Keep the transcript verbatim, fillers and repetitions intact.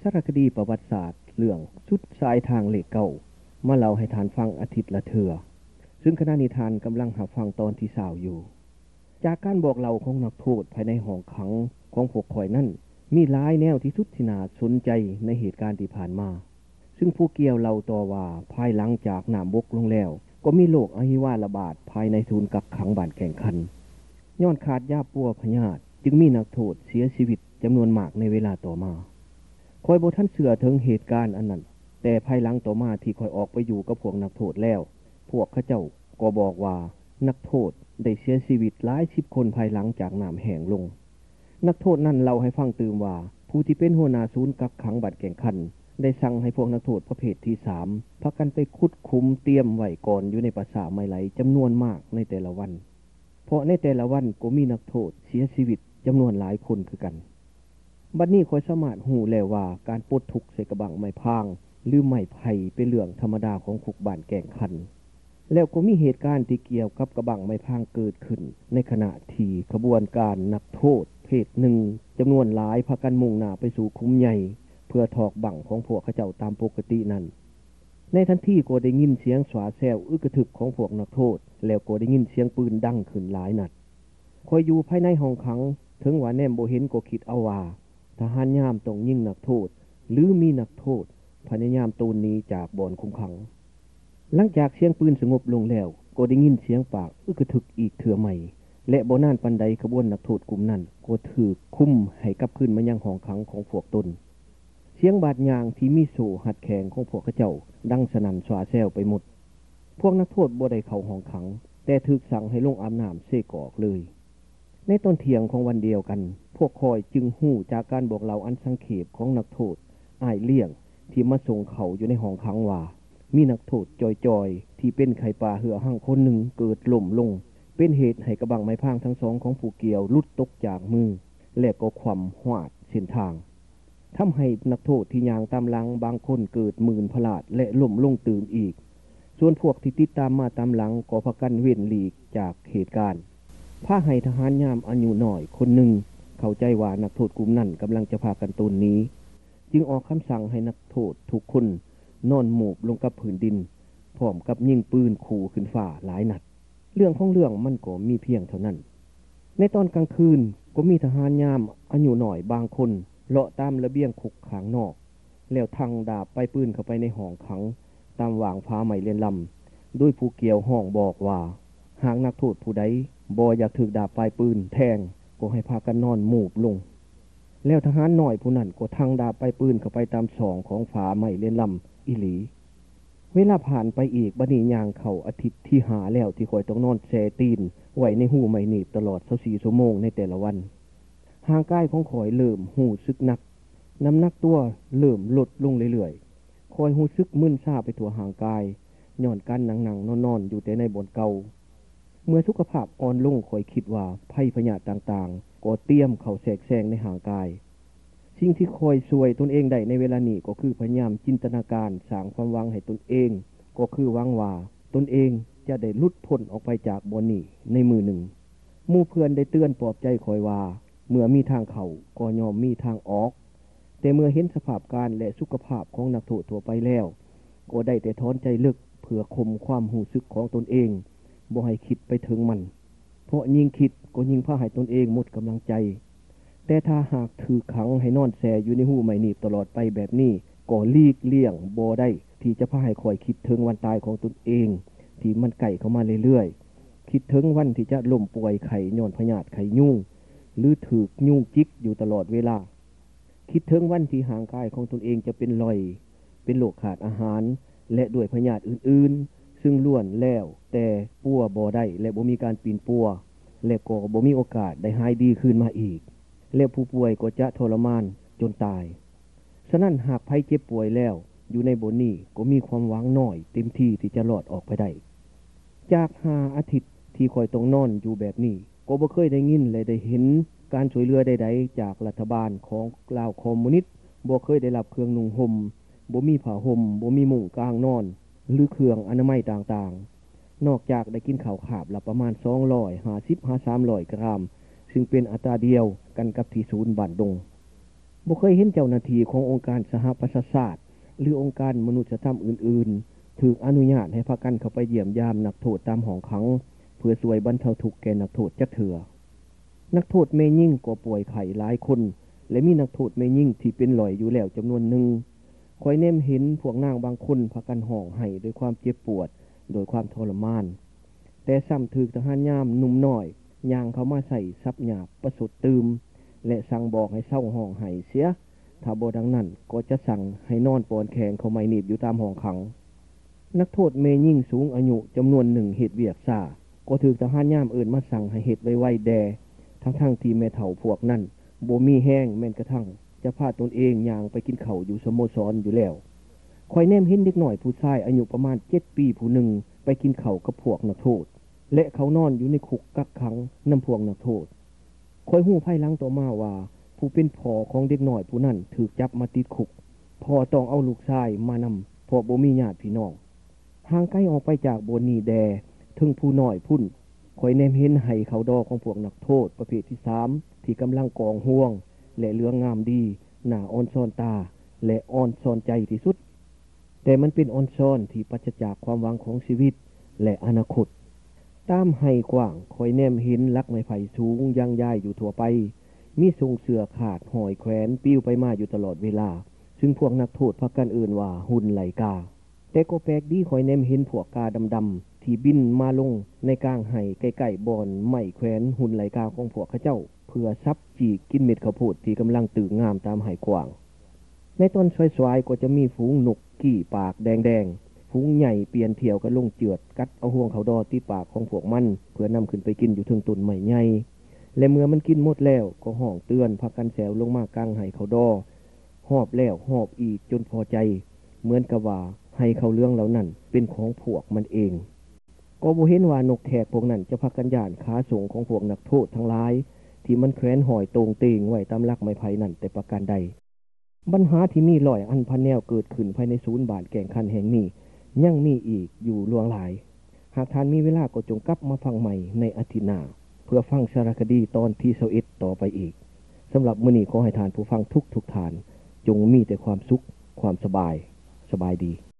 ารคดีประวัติศาสตร์เรื่องสุดสายทางเลขเก่ามาเล่าให้ทานฟังอาทิตย์ละเทื่อซึ่งคณะนิทานกำลังหาฟังตอนที่สาวอยู่จากการบอกเล่าของนักโทษภายในห้องขังของพวกข่อยนั่นมีหลายแนวที่สุดที่น่าสนใจในเหตุการณ์ที่ผ่านมาซึ่งผู้เกี่ยวเล่าต่อว่าภายหลังจากน้ำบกลงแล้วก็มีโรคอหิวาระบาดภายในศูนย์กักขังบ้านแข่งขันย้อนขาดยาปัวพยาธิจึงมีนักโทษเสียชีวิตจำนวนมากในเวลาต่อมาคอยบ่ทันเชื่อถึงเหตุการณ์อันนั้นแต่ภายหลังต่อมาที่คอยออกไปอยู่กับพวกนักโทษแล้วพวกเขาเจ้าก็บอกว่านักโทษได้เสียชีวิตหลายสิบคนภายหลังจากน้ำแห้งลงนักโทษนั้นเล่าให้ฟังตื่มว่าผู้ที่เป็นหัวหน้าศูนย์กักขังบัดแก่งคันได้สั่งให้พวกนักโทษประเภทที่สามพากันไปขุดคุ้มเตรียมไว้ก่อนอยู่ในปราสาทไม้ไหลจำนวนมากในแต่ละวันเพราะในแต่ละวันก็มีนักโทษเสียชีวิตจำนวนหลายคนคือกันบัดนี้ข้อยสามารถหูแล้วว่าการปลดทุกข์ใส่กระบังไม้พางหรือไม้ไผ่เป็นเรื่องธรรมดาของคุกบ้านแก่งคันแล้วก็มีเหตุการณ์ที่เกี่ยวกับกระบังไม้พางเกิดขึ้นในขณะที่ขบวนการนักโทษเพศหนึ่งจำนวนหลายพากันมุ่งหน้าไปสู่คุ้มใหญ่เพื่อถอกบังของพวกเขาเจ้าตามปกตินั้นในทันทีก็ได้ยินเสียงสวาแซวอึกกระทึกของพวกนักโทษแล้วก็ได้ยินเสียงปืนดังขึ้นหลายนัดคอยอยู่ภายในห้องขังถึงว่าแนมบ่เห็นก็คิดเอาว่าทหารยามต้องยิงนักโทษหรือมีนักโทษพยายามตูนนี้จากบ่อนคุมขังหลังจากเสียงปืนสงบลงแล้วก็ได้ยินเสียงปากอึกกระทึกอีกเถื่อใหม่และบ่นานปานใดขบวนนักโทษกลุ่มนั้นก็ถูกคุมให้กลับคืนมายังห้องขังของพวกตนเสียงบาดยางที่มีโซ่หัดแขงของพวกเขาเจ้าดังสนั่นสวาแซวไปหมดพวกนักโทษบ่ได้เข้าห้องขังแต่ถูกสั่งให้ลงอาบน้ำเสกออกเลยในตอนเที่ยงของวันเดียวกันพวกคอยจึงหู้จากการบอกเล่าอันสังเขปของนักโทษอ้ายเลี้ยงที่มาส่งเขาอยู่ในห้องขังว่ามีนักโทษจอยๆที่เป็นไข่ปลาเหือหั่งคนหนึ่งเกิดล่มลงเป็นเหตุให้กระบังไม้พางทั้งสองของผู้เกี่ยวหลุดตกจากมือและก็คว่ำหวาดเส้นทางทำให้นักโทษที่ย่างตามหลังบางคนเกิดมื่นพลาดและล่มลงตื่นอีกส่วนพวกที่ติดตามมาตามหลังก็พากันเว้นหลีกจากเหตุการณ์พาให้ทหารยามอายุน้อยคนหนึ่งเข้าใจว่านักโทษกลุ่มนั้นกำลังจะพากันตูนนี้จึงออกคำสั่งให้นักโทษทุกคนนอนหมูบลงกับผืนดินพร้อมกับยิงปืนขู่ขึ้นฟ้าหลายนัดเรื่องของเรื่องมันก็มีเพียงเท่านั้นในตอนกลางคืนก็มีทหารยามอายุน้อยบางคนเลาะตามระเบียงคุกขังนอกแล้วทังดาบไปปืนเข้าไปในห้องขังตามวางฟ้าใหม่เรียนลำโดยผู้เกี่ยวห้องบอกว่าหากนักโทษผู้ใดบ่อยากถูกดาบปลายปืนแทงก็ให้พากันนอนหมูบลงแล้วทหารน้อยผู้นั้นก็ทังดาบปลายปืนเข้าไปตามช่องของฟ้าใหม่เรียนลำอีหลีเวลาผ่านไปอีกบัดนี้ย่างเข้าอาทิตย์ที่ห้าแล้วที่ข่อยต้องนอนแช่ตีนไว้ในหูไม้หนีบตลอดยี่สิบสี่ชั่วโมงในแต่ละวันห่างกายของข่อยเริ่มหูซึกนักน้ำหนักตัวเริ่มลดลงเรื่อยๆข่อยหูซึกมึนซาไปทั่วห่างกายย้อนกันนั่งๆนอนๆอยู่แต่ในบ่อนเก่าเมื่อสุขภาพอ่อนลงข่อยคิดว่าภัยพยาธิต่างๆก็เตรียมเข้าแทรกแซงในห่างกายสิ่งที่คอยช่วยตนเองได้ในเวลานี้ก็คือพยายามจินตนาการสร้างความหวังให้ตนเองก็คือหวังว่าตนเองจะได้หลุดพ้นออกไปจากบ่อนนี้ในมือหนึ่งหมู่เพื่อนได้เตือนปลอบใจคอยว่าเมื่อมีทางเข้าก็ย่อมมีทางออกแต่เมื่อเห็นสภาพการและสุขภาพของนักโทษทั่วไปแล้วก็ได้แต่ถอนใจลึกเพื่อข่มความหูสึกของตนเองบ่ให้คิดไปถึงมันเพราะยิ่งคิดก็ยิ่งพาให้ตนเองหมดกำลังใจแต่ถ้าหากถือขังให้นอนแสอยู่ในหูไม้หนีบตลอดไปแบบนี้ก็ลีกเลี่ยงบ่ได้ที่จะพาให้คอยคิดถึงวันตายของตนเองที่มันใกล้เข้ามาเรื่อยๆคิดถึงวันที่จะล้มป่วยไข้ย้อนพยาธิไข้ยุ่งหรือถูกยุ่งจิกอยู่ตลอดเวลาคิดถึงวันที่ห่างกายของตนเองจะเป็นรอยเป็นโรคขาดอาหารและด้วยพยาธิอื่นๆซึ่งล้วนแล้วแต่ปัวบ่ได้และบ่มีการปีนปัวและก็บ่มีโอกาสได้หายดีขึ้นมาอีกและผู้ป่วยก็จะทรมานจนตายฉะนั้นหากภัยเจ็บป่วยแล้วอยู่ในบ่อนนี้ก็มีความหวังน้อยเต็มที่ที่จะรอดออกไปได้จากห้าอาทิตย์ที่คอยต้องนอนอยู่แบบนี้ก็บ่เคยได้ยินและได้เห็นการช่วยเหลือใดๆจากรัฐบาลของลาวคอมมิวนิสต์บ่เคยได้รับเครื่องนุ่งห่มบ่มีผ้าห่มบ่มีมุ้งกางนอนหรือเครื่องอนามัยต่างๆนอกจากได้กินข้าวขาบละประมาณสองร้อยห้าสิบถึงสามร้อยกรัมซึ่งเป็นอัตราเดียวกันกับที่ศูนย์บ้านดงบ่เคยเห็นเจ้าหน้าที่ขององค์การสหประชาชาติหรือองค์การมนุษยธรรมอื่นๆถูกอนุญาตให้พากันเข้าไปเยี่ยมยามนักโทษตามห้องขังเพื่อช่วยบรรเทาทุกข์แก่นักโทษจักเทื่อนักโทษแม่หญิงก็ป่วยไข้หลายคนและมีนักโทษแม่หญิงที่เป็นหลอยอยู่แล้วจำนวนหนึ่งคอยแนมเห็นพวกนางบางคนพากันห้องไห้ด้วยความเจ็บปวดโดยความทรมานแต่ซ้ำถูกทหารยามหนุ่มน้อยย่างเข้ามาใส่ทรัพย์หยาบประสดตืมและสั่งบอกให้เศร้าห้องไห้เสียถ้าบ่ดังนั้นก็จะสั่งให้นอนปอนแขนเข้าไม้หนีบอยู่ตามห้องขังนักโทษแม่หญิงสูงอายุจำนวนหนึ่งเฮ็ดเวียกซ่าก็ถูกทหารยามเอิ้นมาสั่งให้เฮ็ดไวๆแดทั้งๆที่แม่เฒ่าพวกนั้นบ่มีแห้งแม้นกระทั่งจะพาตนเองย่างไปกินข้าวอยู่สโมสรอยู่แล้วคอยแนมเห็นเด็กน้อยผู้ชายอายุประมาณเจ็ดปีผู้หนึ่งไปกินข้าวกับพวกนักโทษและเขานอนอยู่ในคุกกักขังนำพวกนักโทษคอยฮู้ภายหลังต่อมาว่าผู้เป็นพ่อของเด็กน้อยผู้นั้นถูกจับมาติดคุกพ่อต้องเอาลูกชายมานำเพราะบ่มีญาติพี่น้องห่างไกลออกไปจากบนนี้แดถึงผู้น้อยพุ่นคอยแนมเห็นไห้เขาดอของพวกนักโทษประเภทที่สามที่กำลังกองห่วงและเหลืองงามดีหน้าอ่อนซ่อนตาและอ่อนซ่อนใจที่สุดแต่มันเป็นอ่อนซ่อนที่ปราศจากความหวังของชีวิตและอนาคตตามไห้กว้างคอยแนมเห็นลักไม้ไผ่สูงย่างย่ายอยู่ทั่วไปมีทรงเสื้อขาดห้อยแขวนปิ้วไปมาอยู่ตลอดเวลาซึ่งพวกนักโทษพากันเอื่นว่าหุ่นไหลกาแต่ก็แปลกดีคอยแนมเห็นพวกกาดำๆที่บินมาลงในกลางไห้ใกล้ๆบ่อนไม้แขวนหุ่นไหลกาของพวกเขาเจ้าเพื่อซับจีกกินเม็ดข้าวโพดที่กำลังตื่นงามตามไห้กว้างในต้นสวยๆก็จะมีฝูงนกกี้ปากแดงๆฝูงใหญ่เปลี่ยนเที่ยวกันลงเจือดกัดเอาห่วงเขาดอที่ปากของพวกมันเพื่อนำขึ้นไปกินอยู่ถึงต้นไม้ใหญ่และเมื่อมันกินหมดแล้วก็ห้องเตือนพากันแซวลงมากลางไห้เขาดอหอบแล้วหอบอีกจนพอใจเหมือนกับว่าให้เขาเรื่องเหล่านั้นเป็นของพวกมันเองก็บ่เห็นว่านกแขกพวกนั้นจะพากันย่านขาส่งของพวกนักโทษทั้งหลายที่มันแขวนหอยตรงเตงไว้ตามลักไม้ไผ่นั่นแต่ประการใดปัญหาที่มีร้อยอันพันแนวเกิดขึ้นภายในศูนย์บาทแก่งคันแห่งนี้ยังมีอีกอยู่ล่วงหลายหากท่านมีเวลาก็จงกลับมาฟังใหม่ในอาทิตย์หน้าเพื่อฟังสารคดีตอนที่ยี่สิบเอ็ดต่อไปอีกสำหรับมื้อนี้ขอให้ท่านผู้ฟังทุกทุกท่านจงมีแต่ความสุขความสบายสบายดี